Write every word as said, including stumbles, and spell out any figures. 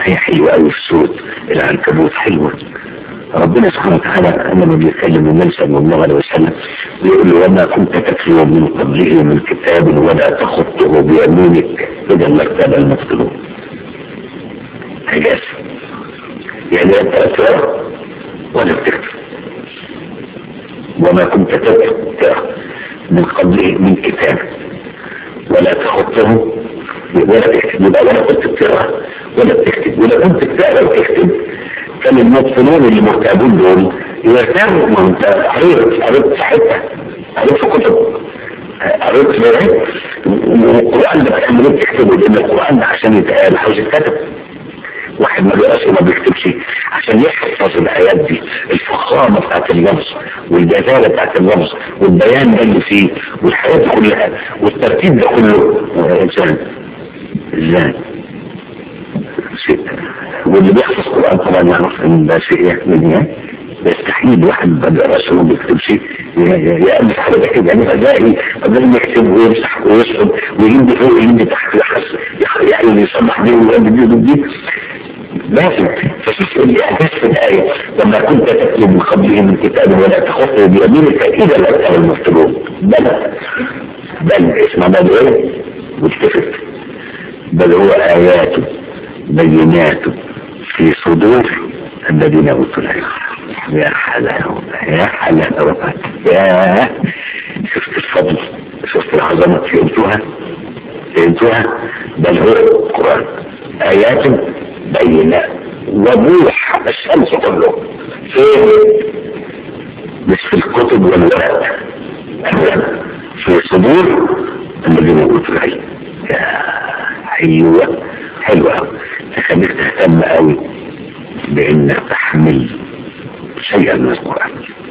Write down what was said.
آية حلوة أوي في سورة العنكبوت، حلوة. ربنا سبحانه وتعالى لما بيتكلم النبي صلى الله عليه وسلم يقول له وما كنت تتلو من قبله من كتاب ولا تخطه بيمينك إذا لارتاب المبطلون. حجاز يعني أنت أترى ولا بتكتب. وما كنت تتلو من قبله من كتاب ولا تخطه ولا تكتب، ولا كنت بتقرا ولا بتكتب. ولا كنت بتقرا وتكتب كان المبطلون اللي مرتابون دول يرتابوا. ما انت قريت قريت حته قريت في كتب قريت في القران ده بتعملوا بتكتبوا، لان القران ده عشان يتقال عاوز يتكتب. واحد ما بيقراش وما بيكتبش عشان يحفظ الايات دي، الفخامه بتاعت اللفظ والجزاله بتاعت اللفظ والبيان ده اللي فيه والحياه دي كلها والترتيب ده كله. انسان ازاي واللي بيحفظ القران طبعا يعرف ان ده شيء يعني يستحيل واحد ما بيقراش وما بيكتبش يألف حاجه كده. يعني ازاي قبل ما يكتب ويمسح ويشرب ويجيب فوق ويجيب تحت يحس يعني يصلح دي ويعمل دي لازم. فشوف اللي احداث في الآية لما كنت تكتب من قبله من كتاب ولا تخطه بيمينك إذا لأتها المفتلون. بل بل اسمع بل ايه متفق. بل هو آيات بينات في صدور الذين أوتوا العلم. يا حلاوة يا حلاوة يا شفت الفضل شفت العظمة فهمتوها فهمتوها. بل هو القرآن آيات بينات وضوح الشمس كله فين؟ مش في الكتب والورق في صدور الذين اوتوا العلم. ايوه حلوه تخليك تهتم قوي بانك تحمل شيئا من القرآن.